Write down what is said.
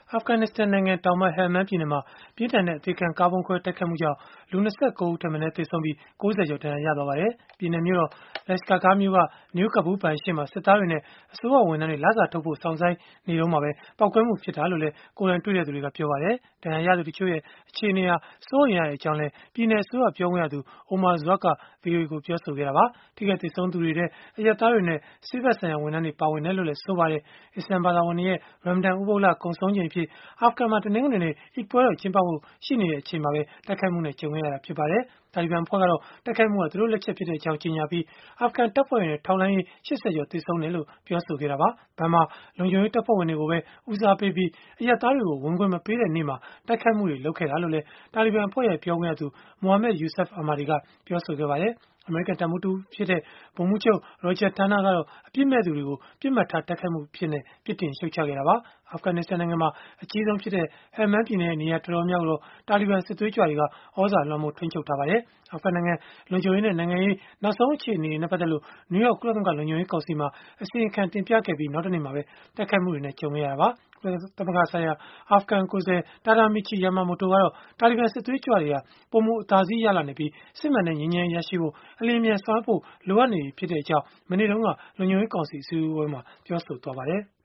အာဖဂန်နစ္စတန်နိုင်ငံတောင်ပိုင်း Helmand ပြည်နယ်မှာ ပြင်းထန်တဲ့ အသေခံကားဗုံးခွဲတိုက်ခိုက်မှုကြောင့် လူ ၂၉ ဦးထက်မနည်း သေဆုံးပြီး၊ ၉၀ ကျော် ဒဏ်ရာရသွားပါတယ်။ ပြည်နယ်မြို့တော် Lashkargah မြို့က New Kabul ဘဏ်ရှေ့မှာ စစ်သားတွေနဲ့ အစိုးရဝန်ထမ်းတွေ လစာထုတ်ဖို့ စောင့်ဆိုင်းနေတုန်းမှာပဲ ပေါက်ကွဲမှုဖြစ်ခဲ့တာလို့လည်း ကိုယ်တိုင်တွေ့သူတွေက ပြောပါတယ်။ ဒဏ်ရာရသူတချို့ရဲ့ အခြေအနေဟာ စိုးရိမ်ရကြောင်းလည်း ပြည်နယ်အစိုးရ ပြောခွင့်ရသူ Omar Zwak က ဗွီအိုအေကို ပြောဆိုခဲ့တာပါ။ ထိခိုက်သေဆုံးသူတွေထဲ အရပ်သားတွေနဲ့ ဆေးဘက်ဆိုင်ရာ ဝန်ထမ်းတွေ ပါဝင်တယ်လို့လည်း ဆိုပါတယ်။ အစ္စလာမ်ဘာသာဝင်တွေရဲ့ ရမ်မဒန်ဥပုသ်လ ကုန်ဆုံးချိန်အဖြစ် အာဖဂန်မှာ တနင်္ဂနွေနေ့ အီဒ်ပွဲတော် ကျင်းပဖို့ ရှိနေချိန်မှာပဲ တိုက်ခိုက်မှုနဲ့ ကြုံခဲ့ရတာ ဖြစ်ပါတယ်။ တာလီဘန်အဖွဲ့ကတော့ တိုက်ခိုက်မှုဟာ သူတို့လက်ချက်ဖြစ်ကြောင်း ကြေညာပြီး၊ အာဖဂန်တပ်ဖွဲ့တွေနဲ့ ထောက်လှမ်းရေး ၈၀ ကျော် သေဆုံးခဲ့တယ်လို့ ပြောဆိုခဲ့တာပါ။ ဘဏ်မှာ လုံခြုံရေးတပ်ဖွဲ့ဝင်တွေကိုပဲ ဦးစားပေးပြီး အရပ်သားတွေကို ဝင်ခွင့်မပေးတဲ့နေ့မှာ တိုက်ခိုက်မှုတွေ လုပ်ခဲ့တာလို့လည်း တာလီဘန်အဖွဲ့ရဲ့ ပြောခွင့်ရသူ Mohammad Yousaf Ahmadi ကပြောခဲ့ပါတယ်။ အမေရိကန် တပ်မှူးတဦးဖြစ်တဲ့ ဗိုလ်မှူးချုပ် Roger Turner ကတော့ အပြစ်မဲ့သူတွေကို ပစ်မှတ်ထား တိုက်ခိုက်မှုအဖြစ် ပြစ်တင်ရှုတ်ချခဲ့တာပါ။ အာဖဂန်နစ္စတန်နိုင်ငံမှာ အကြီးဆုံးဖြစ်တဲ့ Helmand ပြည်နယ်ရဲ့ နေရာတော်တော်များများကိုတော့ တာလီဘန်စစ်သွေးကြွတွေက သြဇာလွှမ်းမိုး ထိန်းချုပ်ထားပါတယ်။ အာဖဂန်နိုင်ငံ လုံခြုံရေးနဲ့ နိုင်ငံရေး နောက်ဆုံး အခြေအနေတွေနဲ့ ပတ်သက်လို့ နယူးယောက် ကုလသမဂ္ဂ လုံခြုံရေးကောင်စီမှာ အစီရင်ခံတင်ပြခဲ့ပြီး နောက်တနေ့မှာပဲ တိုက်ခိုက်မှုတွေနဲ့ ကြုံခဲ့ရတာပါ။ ကုလသမဂ္ဂဆိုင်ရာ အာဖဂန်ကိုယ်စားလှယ် Tadamichi Yamamoto ကတော့ တာလီဘန်စစ်သွေးကြွတွေဟာ ပိုမိုအသာစီးရလာနေပြီး၊ စစ်မှန်တဲ့ ငြိမ်းချမ်းရေး ရရှိဖို့ အလျင်အမြန် ဆောင်ရွက်ဖို့ လိုအပ်နေပြီဖြစ်ကြောင်း မနေ့တုန်းက လုံခြုံရေးကောင်စီ အစည်းအဝေးမှာ ပြောဆိုခဲ့ပါတယ်။